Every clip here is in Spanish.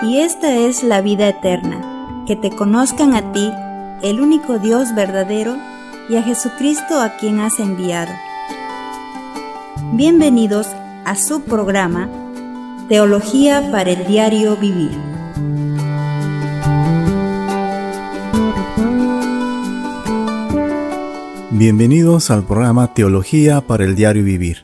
y esta es la vida eterna, que te conozcan a ti, el único Dios verdadero, y a Jesucristo a quien has enviado. Bienvenidos a su programa, Teología para el Diario Vivir. Bienvenidos al programa Teología para el Diario Vivir.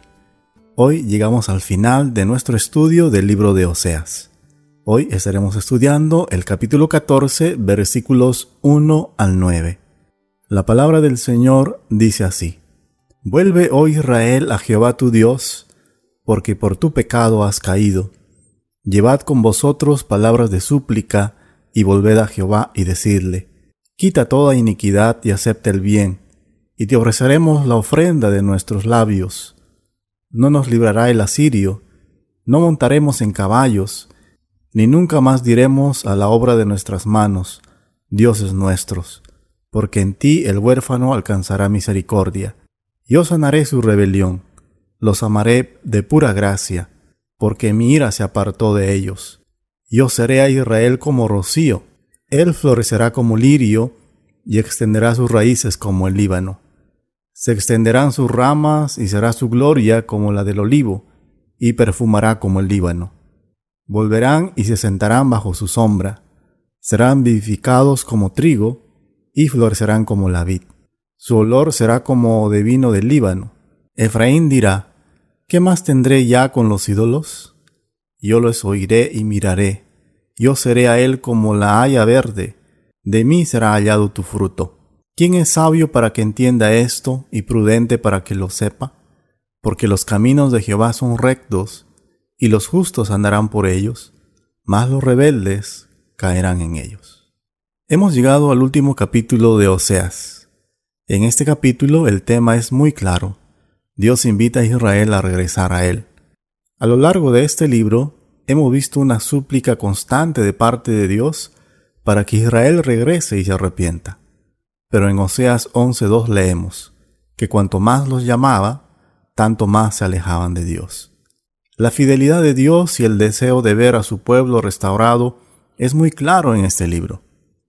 Hoy llegamos al final de nuestro estudio del libro de Oseas. Hoy estaremos estudiando el capítulo 14, versículos 1 al 9. La palabra del Señor dice así: Vuelve, oh Israel, a Jehová tu Dios, porque por tu pecado has caído. Llevad con vosotros palabras de súplica, y volved a Jehová y decidle: Quita toda iniquidad y acepta el bien, y te ofreceremos la ofrenda de nuestros labios. No nos librará el asirio, no montaremos en caballos, ni nunca más diremos a la obra de nuestras manos, dioses nuestros, porque en ti el huérfano alcanzará misericordia. Yo sanaré su rebelión, los amaré de pura gracia, porque mi ira se apartó de ellos. Yo seré a Israel como rocío, él florecerá como lirio, y extenderá sus raíces como el Líbano. Se extenderán sus ramas y será su gloria como la del olivo, y perfumará como el Líbano. Volverán y se sentarán bajo su sombra, serán vivificados como trigo, y florecerán como la vid. Su olor será como de vino del Líbano. Efraín dirá: ¿Qué más tendré ya con los ídolos? Yo los oiré y miraré. Yo seré a él como la haya verde. De mí será hallado tu fruto. ¿Quién es sabio para que entienda esto y prudente para que lo sepa? Porque los caminos de Jehová son rectos, y los justos andarán por ellos, mas los rebeldes caerán en ellos. Hemos llegado al último capítulo de Oseas. En este capítulo el tema es muy claro. Dios invita a Israel a regresar a Él. A lo largo de este libro hemos visto una súplica constante de parte de Dios para que Israel regrese y se arrepienta. Pero en Oseas 11:2 leemos que cuanto más los llamaba, tanto más se alejaban de Dios. La fidelidad de Dios y el deseo de ver a su pueblo restaurado es muy claro en este libro.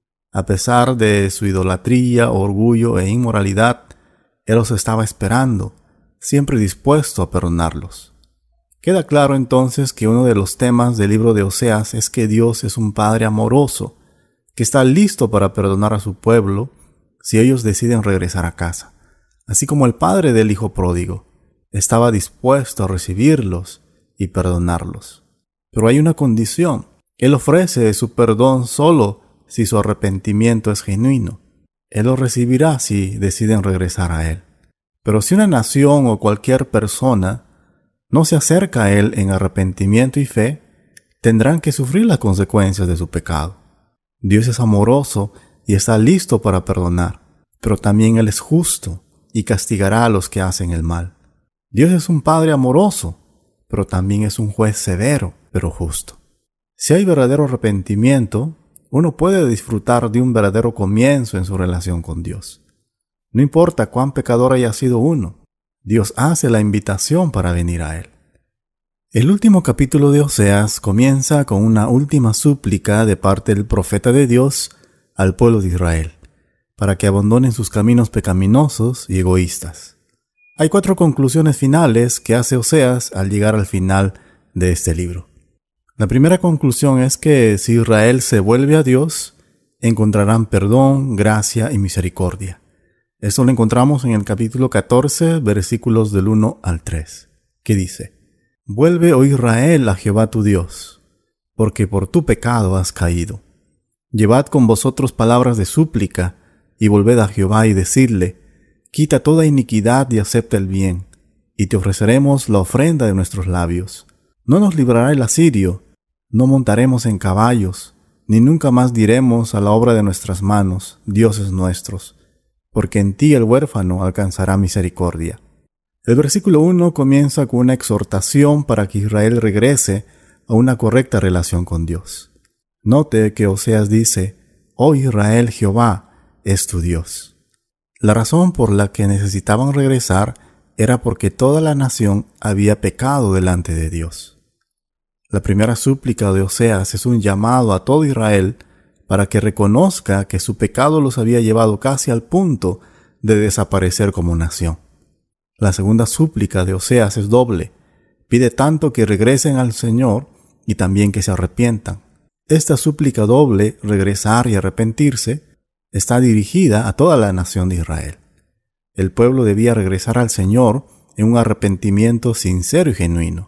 A pesar de su idolatría, orgullo e inmoralidad, Él los estaba esperando, siempre dispuesto a perdonarlos. Queda claro entonces que uno de los temas del libro de Oseas es que Dios es un Padre amoroso, que está listo para perdonar a su pueblo si ellos deciden regresar a casa. Así como el padre del hijo pródigo estaba dispuesto a recibirlos y perdonarlos. Pero hay una condición: Él ofrece su perdón solo si su arrepentimiento es genuino. Él los recibirá si deciden regresar a Él. Pero si una nación o cualquier persona no se acerca a Él en arrepentimiento y fe, tendrán que sufrir las consecuencias de su pecado. Dios es amoroso y está listo para perdonar, pero también Él es justo y castigará a los que hacen el mal. Dios es un Padre amoroso, pero también es un juez severo, pero justo. Si hay verdadero arrepentimiento, uno puede disfrutar de un verdadero comienzo en su relación con Dios. No importa cuán pecador haya sido uno, Dios hace la invitación para venir a Él. El último capítulo de Oseas comienza con una última súplica de parte del profeta de Dios al pueblo de Israel, para que abandonen sus caminos pecaminosos y egoístas. Hay 4 conclusiones finales que hace Oseas al llegar al final de este libro. La primera conclusión es que si Israel se vuelve a Dios, encontrarán perdón, gracia y misericordia. Esto lo encontramos en el capítulo 14, versículos del 1 al 3, que dice: Vuelve, oh Israel, a Jehová tu Dios, porque por tu pecado has caído. Llevad con vosotros palabras de súplica, y volved a Jehová y decidle: Quita toda iniquidad y acepta el bien, y te ofreceremos la ofrenda de nuestros labios. No nos librará el asirio, no montaremos en caballos, ni nunca más diremos a la obra de nuestras manos, dioses nuestros, porque en ti el huérfano alcanzará misericordia. El versículo 1 comienza con una exhortación para que Israel regrese a una correcta relación con Dios. Note que Oseas dice: Oh Israel, Jehová es tu Dios. La razón por la que necesitaban regresar era porque toda la nación había pecado delante de Dios. La primera súplica de Oseas es un llamado a todo Israel para que reconozca que su pecado los había llevado casi al punto de desaparecer como nación. La segunda súplica de Oseas es doble. Pide tanto que regresen al Señor y también que se arrepientan. Esta súplica doble, regresar y arrepentirse, está dirigida a toda la nación de Israel. El pueblo debía regresar al Señor en un arrepentimiento sincero y genuino.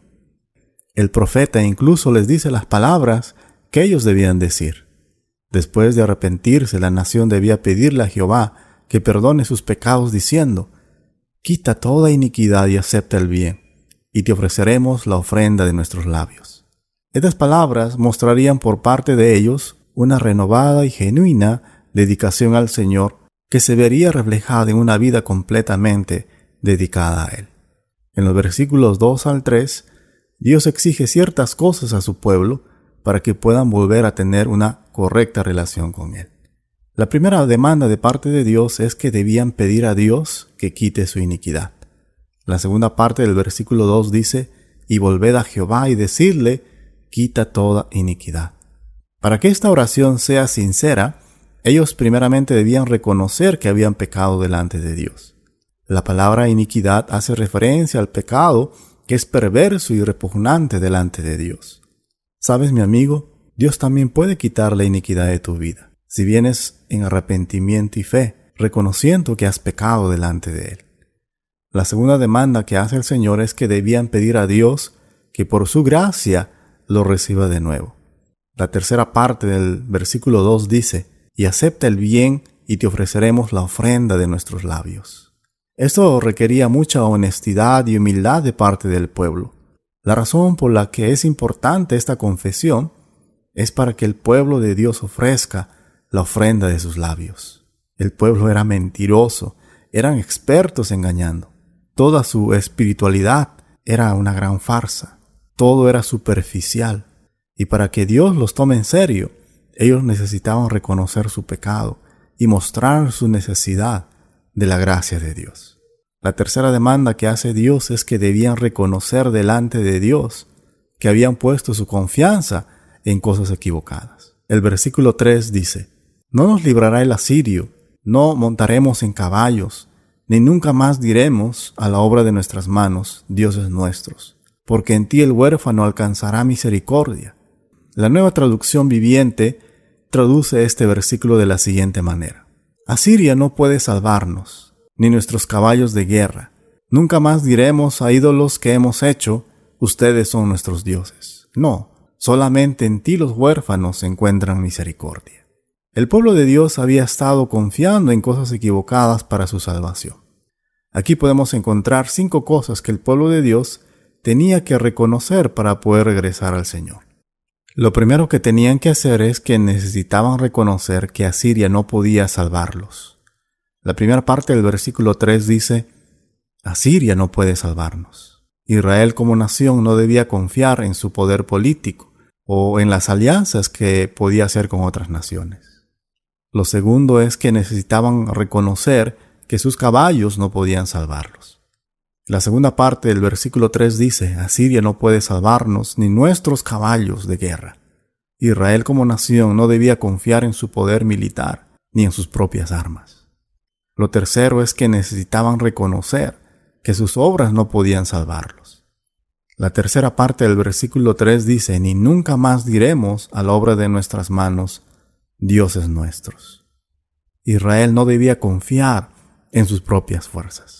El profeta incluso les dice las palabras que ellos debían decir. Después de arrepentirse, la nación debía pedirle a Jehová que perdone sus pecados diciendo: quita toda iniquidad y acepta el bien, y te ofreceremos la ofrenda de nuestros labios. Estas palabras mostrarían por parte de ellos una renovada y genuina dedicación al Señor que se vería reflejada en una vida completamente dedicada a Él. En los versículos 2 al 3, Dios exige ciertas cosas a su pueblo para que puedan volver a tener una correcta relación con Él. La primera demanda de parte de Dios es que debían pedir a Dios que quite su iniquidad. La segunda parte del versículo 2 dice: y volved a Jehová y decidle: quita toda iniquidad. Para que esta oración sea sincera, ellos primeramente debían reconocer que habían pecado delante de Dios. La palabra iniquidad hace referencia al pecado que es perverso y repugnante delante de Dios. ¿Sabes, mi amigo? Dios también puede quitar la iniquidad de tu vida, si vienes en arrepentimiento y fe, reconociendo que has pecado delante de Él. La segunda demanda que hace el Señor es que debían pedir a Dios que por su gracia lo reciba de nuevo. La tercera parte del versículo 2 dice: y acepta el bien y te ofreceremos la ofrenda de nuestros labios. Esto requería mucha honestidad y humildad de parte del pueblo. La razón por la que es importante esta confesión es para que el pueblo de Dios ofrezca la ofrenda de sus labios. El pueblo era mentiroso, eran expertos engañando. Toda su espiritualidad era una gran farsa. Todo era superficial. Y para que Dios los tome en serio, ellos necesitaban reconocer su pecado y mostrar su necesidad de la gracia de Dios. La tercera demanda que hace Dios es que debían reconocer delante de Dios que habían puesto su confianza en cosas equivocadas. El versículo 3 dice: no nos librará el asirio, no montaremos en caballos, ni nunca más diremos a la obra de nuestras manos, dioses nuestros, porque en ti el huérfano alcanzará misericordia. La Nueva Traducción Viviente traduce este versículo de la siguiente manera: Asiria no puede salvarnos, ni nuestros caballos de guerra. Nunca más diremos a ídolos que hemos hecho: ustedes son nuestros dioses. No, solamente en ti los huérfanos encuentran misericordia. El pueblo de Dios había estado confiando en cosas equivocadas para su salvación. Aquí podemos encontrar 5 cosas que el pueblo de Dios tenía que reconocer para poder regresar al Señor. Lo primero que tenían que hacer es que necesitaban reconocer que Asiria no podía salvarlos. La primera parte del versículo 3 dice: Asiria no puede salvarnos. Israel como nación no debía confiar en su poder político o en las alianzas que podía hacer con otras naciones. Lo segundo es que necesitaban reconocer que sus caballos no podían salvarlos. La segunda parte del versículo 3 dice: Asiria no puede salvarnos, ni nuestros caballos de guerra. Israel como nación no debía confiar en su poder militar, ni en sus propias armas. Lo tercero es que necesitaban reconocer que sus obras no podían salvarlos. La tercera parte del versículo 3 dice: ni nunca más diremos a la obra de nuestras manos, dioses nuestros. Israel no debía confiar en sus propias fuerzas.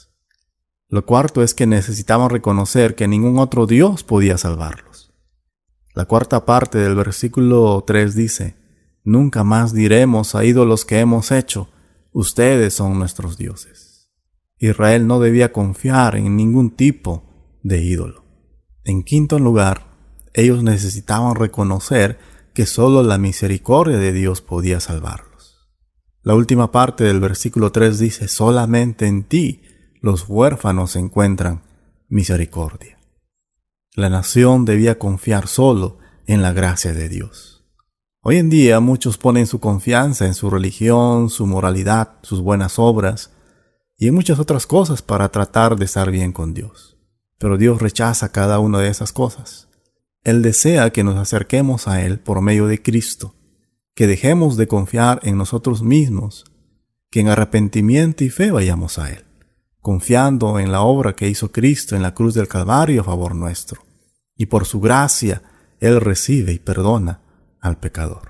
Lo cuarto es que necesitaban reconocer que ningún otro Dios podía salvarlos. La cuarta parte del versículo 3 dice: nunca más diremos a ídolos que hemos hecho: ustedes son nuestros dioses. Israel no debía confiar en ningún tipo de ídolo. En quinto lugar, ellos necesitaban reconocer que solo la misericordia de Dios podía salvarlos. La última parte del versículo 3 dice: solamente en ti los huérfanos encuentran misericordia. La nación debía confiar solo en la gracia de Dios. Hoy en día muchos ponen su confianza en su religión, su moralidad, sus buenas obras y en muchas otras cosas para tratar de estar bien con Dios. Pero Dios rechaza cada una de esas cosas. Él desea que nos acerquemos a Él por medio de Cristo, que dejemos de confiar en nosotros mismos, que en arrepentimiento y fe vayamos a Él, confiando en la obra que hizo Cristo en la cruz del Calvario a favor nuestro, y por su gracia Él recibe y perdona al pecador.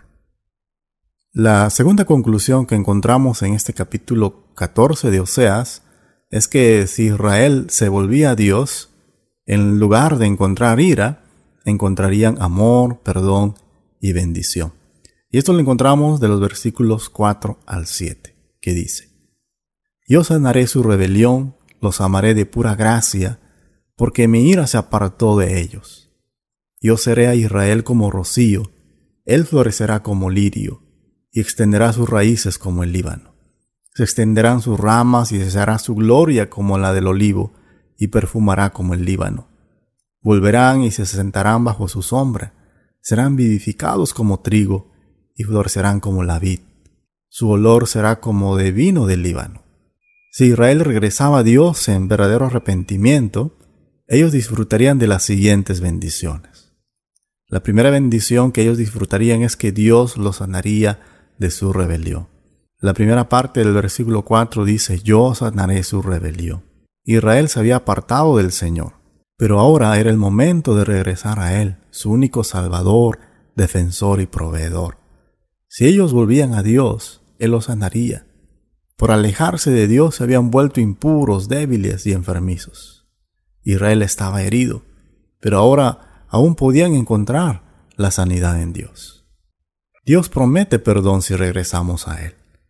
La segunda conclusión que encontramos en este capítulo 14 de Oseas es que si Israel se volvía a Dios, en lugar de encontrar ira, encontrarían amor, perdón y bendición. Y esto lo encontramos de los versículos 4 al 7, que dice: Yo sanaré su rebelión, los amaré de pura gracia, porque mi ira se apartó de ellos. Yo seré a Israel como rocío, él florecerá como lirio, y extenderá sus raíces como el Líbano. Se extenderán sus ramas y se hará su gloria como la del olivo, y perfumará como el Líbano. Volverán y se sentarán bajo su sombra, serán vivificados como trigo, y florecerán como la vid. Su olor será como de vino del Líbano. Si Israel regresaba a Dios en verdadero arrepentimiento, ellos disfrutarían de las siguientes bendiciones. La primera bendición que ellos disfrutarían es que Dios los sanaría de su rebelión. La primera parte del versículo 4 dice: Yo sanaré su rebelión. Israel se había apartado del Señor, pero ahora era el momento de regresar a Él, su único Salvador, defensor y proveedor. Si ellos volvían a Dios, Él los sanaría. Por alejarse de Dios se habían vuelto impuros, débiles y enfermizos. Israel estaba herido, pero ahora aún podían encontrar la sanidad en Dios. Dios promete perdón si regresamos a Él.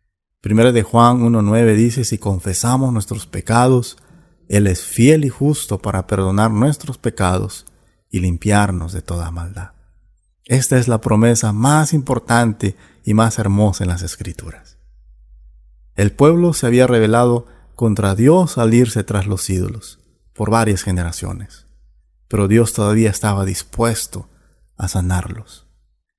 1 de Juan 1:9 dice: Si confesamos nuestros pecados, Él es fiel y justo para perdonar nuestros pecados y limpiarnos de toda maldad. Esta es la promesa más importante y más hermosa en las Escrituras. El pueblo se había rebelado contra Dios al irse tras los ídolos por varias generaciones, pero Dios todavía estaba dispuesto a sanarlos.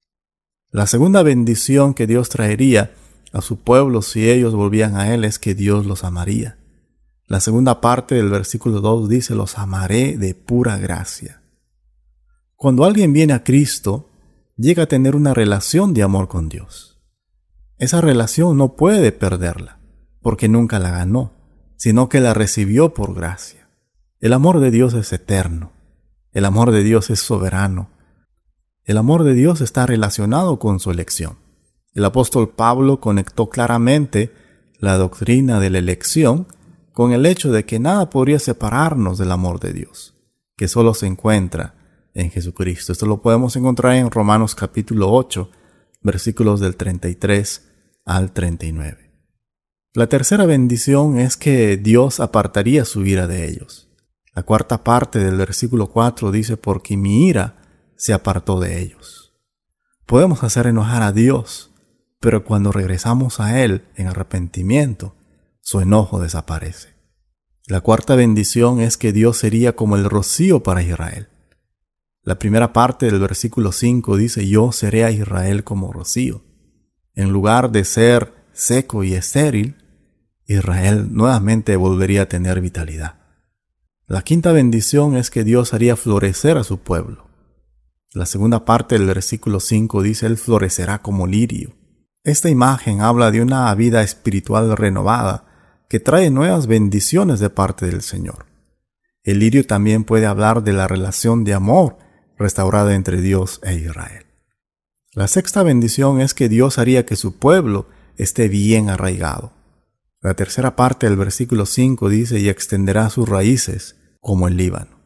La segunda bendición que Dios traería a su pueblo si ellos volvían a Él es que Dios los amaría. La segunda parte del versículo 2 dice: Los amaré de pura gracia. Cuando alguien viene a Cristo, llega a tener una relación de amor con Dios. Esa relación no puede perderla, porque nunca la ganó, sino que la recibió por gracia. El amor de Dios es eterno. El amor de Dios es soberano. El amor de Dios está relacionado con su elección. El apóstol Pablo conectó claramente la doctrina de la elección con el hecho de que nada podría separarnos del amor de Dios, que solo se encuentra en Jesucristo. Esto lo podemos encontrar en Romanos capítulo 8, versículos del 33 al 39. La tercera bendición es que Dios apartaría su ira de ellos. La cuarta parte del versículo 4 dice: Porque mi ira se apartó de ellos. Podemos hacer enojar a Dios, pero cuando regresamos a Él en arrepentimiento, su enojo desaparece. La cuarta bendición es que Dios sería como el rocío para Israel. La primera parte del versículo 5 dice: Yo seré a Israel como rocío. En lugar de ser seco y estéril, Israel nuevamente volvería a tener vitalidad. La quinta bendición es que Dios haría florecer a su pueblo. La segunda parte del versículo 5 dice: Él florecerá como lirio. Esta imagen habla de una vida espiritual renovada que trae nuevas bendiciones de parte del Señor. El lirio también puede hablar de la relación de amor restaurada entre Dios e Israel. La sexta bendición es que Dios haría que su pueblo esté bien arraigado. La tercera parte del versículo 5 dice: Y extenderá sus raíces como el Líbano.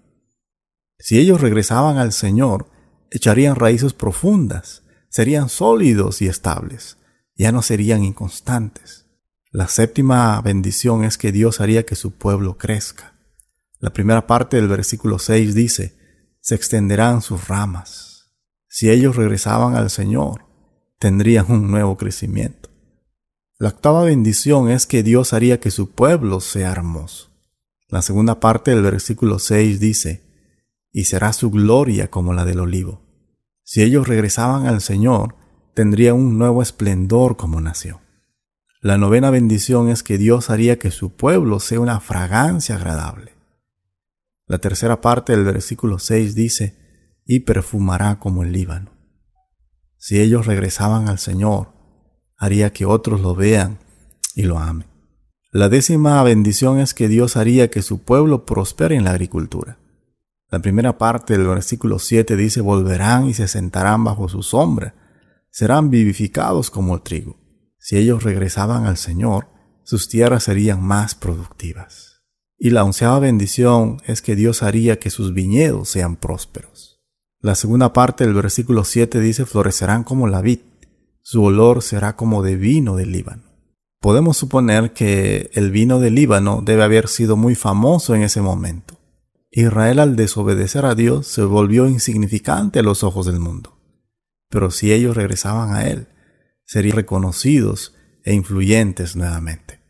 Si ellos regresaban al Señor, echarían raíces profundas, serían sólidos y estables, ya no serían inconstantes. La séptima bendición es que Dios haría que su pueblo crezca. La primera parte del versículo 6 dice: Se extenderán sus ramas. Si ellos regresaban al Señor, tendrían un nuevo crecimiento. La octava bendición es que Dios haría que su pueblo sea hermoso. La segunda parte del versículo 6 dice: Y será su gloria como la del olivo. Si ellos regresaban al Señor, tendrían un nuevo esplendor como nación. La novena bendición es que Dios haría que su pueblo sea una fragancia agradable. La tercera parte del versículo 6 dice: y perfumará como el Líbano. Si ellos regresaban al Señor, haría que otros lo vean y lo amen. La 10ª bendición es que Dios haría que su pueblo prospere en la agricultura. La primera parte del versículo 7 dice: volverán y se sentarán bajo su sombra, serán vivificados como el trigo. Si ellos regresaban al Señor, sus tierras serían más productivas. Y la 11ª bendición es que Dios haría que sus viñedos sean prósperos. La segunda parte del versículo 7 dice: florecerán como la vid, su olor será como de vino del Líbano. Podemos suponer que el vino del Líbano debe haber sido muy famoso en ese momento. Israel, al desobedecer a Dios, se volvió insignificante a los ojos del mundo. Pero si ellos regresaban a Él, serían reconocidos e influyentes nuevamente.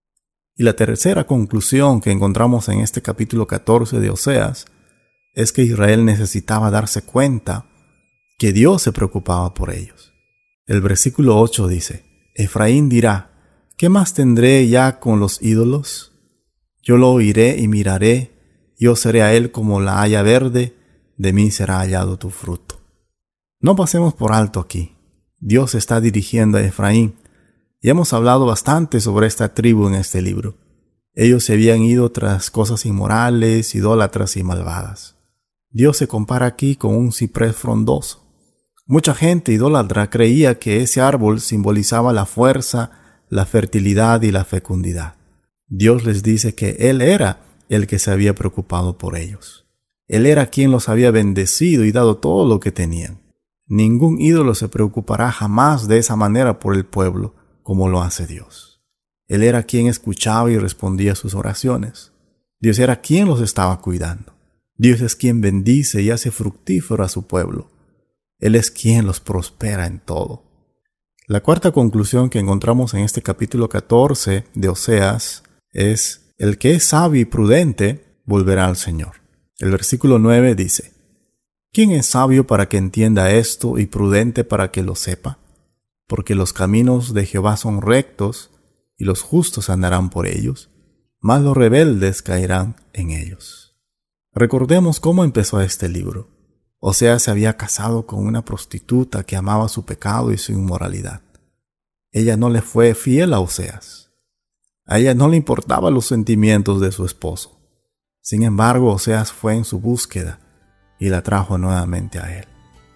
Y la tercera conclusión que encontramos en este capítulo 14 de Oseas es que Israel necesitaba darse cuenta que Dios se preocupaba por ellos. El versículo 8 dice: Efraín dirá: ¿qué más tendré ya con los ídolos? Yo lo oiré y miraré, yo seré a él como la haya verde, de mí será hallado tu fruto. No pasemos por alto aquí. Dios está dirigiendo a Efraín. Ya hemos hablado bastante sobre esta tribu en este libro. Ellos se habían ido tras cosas inmorales, idólatras y malvadas. Dios se compara aquí con un ciprés frondoso. Mucha gente idólatra creía que ese árbol simbolizaba la fuerza, la fertilidad y la fecundidad. Dios les dice que Él era el que se había preocupado por ellos. Él era quien los había bendecido y dado todo lo que tenían. Ningún ídolo se preocupará jamás de esa manera por el pueblo como lo hace Dios. Él era quien escuchaba y respondía sus oraciones. Dios era quien los estaba cuidando. Dios es quien bendice y hace fructífero a su pueblo. Él es quien los prospera en todo. La cuarta conclusión que encontramos en este capítulo 14 de Oseas es: el que es sabio y prudente volverá al Señor. El versículo 9 dice: ¿quién es sabio para que entienda esto y prudente para que lo sepa? Porque los caminos de Jehová son rectos y los justos andarán por ellos, mas los rebeldes caerán en ellos. Recordemos cómo empezó este libro. Oseas se había casado con una prostituta que amaba su pecado y su inmoralidad. Ella no le fue fiel a Oseas. A ella no le importaban los sentimientos de su esposo. Sin embargo, Oseas fue en su búsqueda y la trajo nuevamente a él.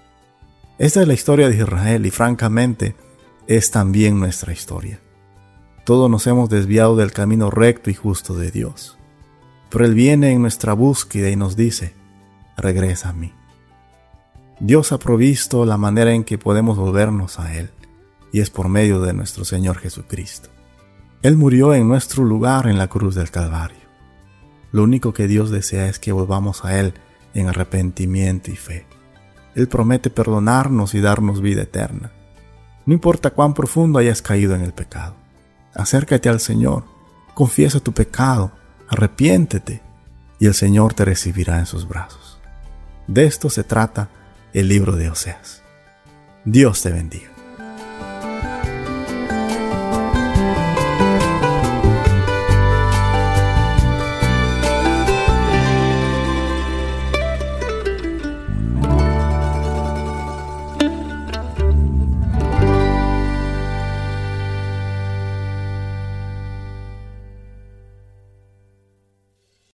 Esta es la historia de Israel y francamente es también nuestra historia. Todos nos hemos desviado del camino recto y justo de Dios. Pero Él viene en nuestra búsqueda y nos dice: regresa a mí. Dios ha provisto la manera en que podemos volvernos a Él, y es por medio de nuestro Señor Jesucristo. Él murió en nuestro lugar en la cruz del Calvario. Lo único que Dios desea es que volvamos a Él en arrepentimiento y fe. Él promete perdonarnos y darnos vida eterna. No importa cuán profundo hayas caído en el pecado. Acércate al Señor, confiesa tu pecado, arrepiéntete, y el Señor te recibirá en sus brazos. De esto se trata el libro de Oseas. Dios te bendiga.